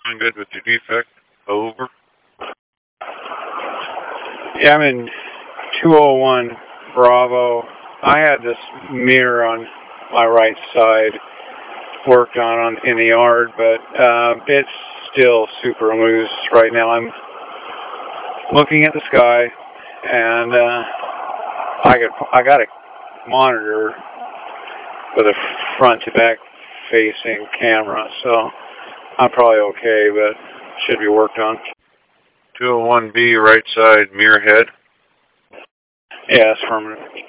Doing good with your defect. Over. Yeah, I'm in 201 Bravo. I had this mirror on my right side worked on in the yard, but it's still super loose right now. I'm looking at the sky, and I got a monitor with a front to back facing camera, so I'm probably okay, but should be worked on. 201B, right side mirror head. Yeah, it's permanent.